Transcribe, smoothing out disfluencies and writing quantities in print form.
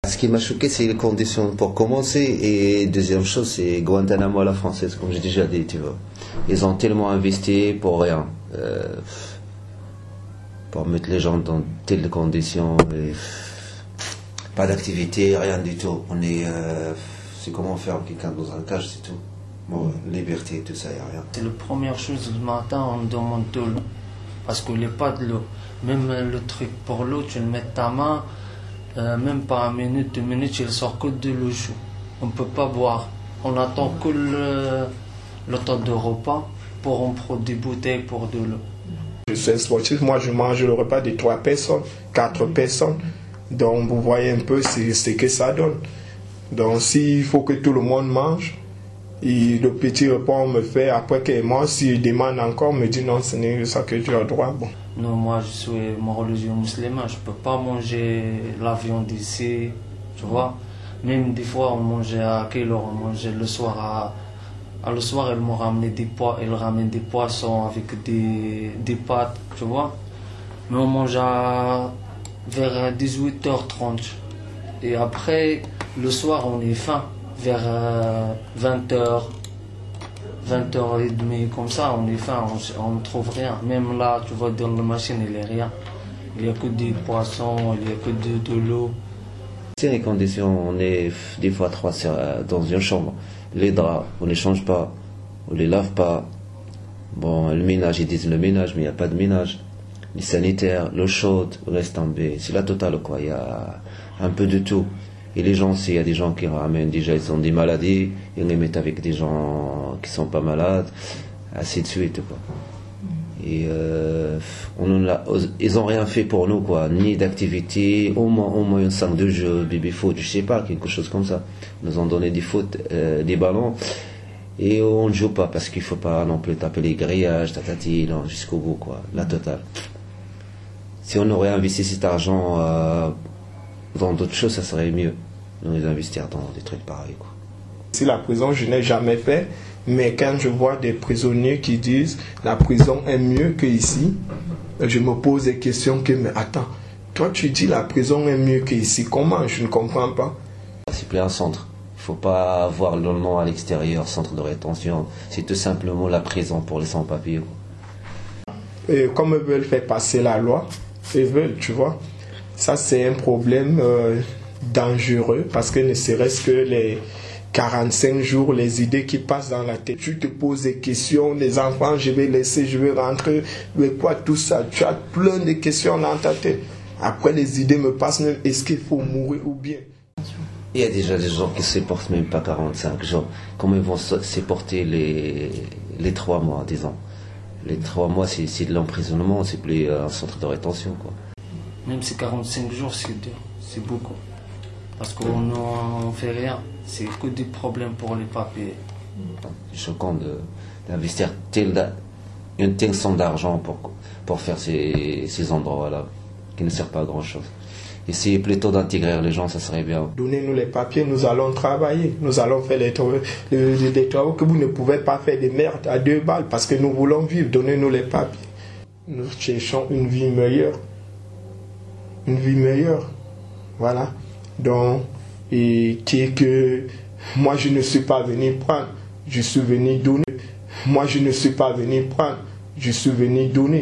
Ce qui m'a choqué, c'est les conditions pour commencer. Et deuxième chose, c'est Guantanamo à la française, comme j'ai déjà dit, tu vois. Ils ont tellement investi pour rien. Pour mettre les gens dans telles conditions. Et pas d'activité, rien du tout. C'est comment faire quelqu'un dans un cage, c'est tout. Bon, liberté, tout ça, il n'y a rien. C'est la première chose le matin, on demande de l'eau. Parce qu'il n'y a pas de l'eau. Même le truc pour l'eau, tu le mets ta main, même pas 1 minute, 2 minutes, il sort que de l'eau chaude. On ne peut pas boire. On attend que le temps de repas pour on prend des bouteilles pour de l'eau. Je suis sportif, moi je mange le repas de 3 personnes, 4 personnes. Donc vous voyez un peu ce que ça donne. Donc s'il faut que tout le monde mange, et le petit repas on me fait après que moi, s'il demande encore, on me dit non, ce n'est ça que tu as droit. Bon. Non, moi je suis mon religion musulmane, je ne peux pas manger la viande ici, tu vois. Même des fois on mangeait à quelle heure? On mangeait le soir le soir, ils m'ont ramené ils ramènent des poissons avec des pâtes, tu vois. Mais on mange vers 18h30. Et après, le soir, on est faim. Vers 20h, 20h30, comme ça, on est faim, on ne trouve rien. Même là, tu vois, dans la machine, il n'y a rien. Il n'y a que des poissons, il n'y a que de l'eau. C'est les conditions, on est des fois 3 dans une chambre. Les draps, on ne les change pas, on ne les lave pas. Bon, le ménage, ils disent le ménage, mais il n'y a pas de ménage. Les sanitaires, l'eau chaude, reste tombé. C'est la totale, quoi. Il y a un peu de tout. Et les gens aussi, il y a des gens qui ramènent déjà, ils ont des maladies, ils les mettent avec des gens qui sont pas malades, ainsi de suite, quoi. Et ils ont rien fait pour nous, quoi, ni d'activité, au moins une 5 de jeu, baby foot, je sais pas, quelque chose comme ça. Ils nous ont donné des foot, des ballons, et on ne joue pas parce qu'il faut pas non plus taper les grillages, tatati, non, jusqu'au bout, quoi, la totale. Si on aurait investi cet argent dans d'autres choses, ça serait mieux. Nous les investir dans des trucs pareils, quoi. Si la prison, je n'ai jamais fait, mais quand je vois des prisonniers qui disent la prison est mieux que ici, je me pose des questions que, mais attends, toi tu dis la prison est mieux que ici, comment? Je ne comprends pas. C'est plus un centre. Il ne faut pas avoir le nom à l'extérieur, centre de rétention. C'est tout simplement la prison pour les sans-papiers. Et comme ils veulent faire passer la loi, ils veulent, tu vois. Ça c'est un problème dangereux parce que ne serait-ce que les 45 jours, les idées qui passent dans la tête. Tu te poses des questions, les enfants, je vais laisser, je vais rentrer, mais quoi, tout ça. Tu as plein de questions dans ta tête. Après, les idées me passent même, est-ce qu'il faut mourir ou bien? Il y a déjà des gens qui ne supportent même pas 45 jours. Comment ils vont supporter les 3 mois, disons? Les 3 mois, c'est de l'emprisonnement, c'est plus un centre de rétention, quoi. Même si 45 jours, c'est dur, c'est beaucoup. Parce qu'on n'en fait rien. C'est que des problèmes pour les papiers. C'est choquant d'investir une telle somme d'argent pour faire ces endroits-là, qui ne servent pas à grand-chose. Essayer plutôt d'intégrer les gens, ça serait bien. Donnez-nous les papiers, nous allons travailler. Nous allons faire des travaux que vous ne pouvez pas faire des merdes à 2 balles parce que nous voulons vivre. Donnez-nous les papiers. Nous cherchons une vie meilleure. Une vie meilleure. Voilà. Donc, et qui est que moi je ne suis pas venu prendre, je suis venu donner. Moi je ne suis pas venu prendre, je suis venu donner.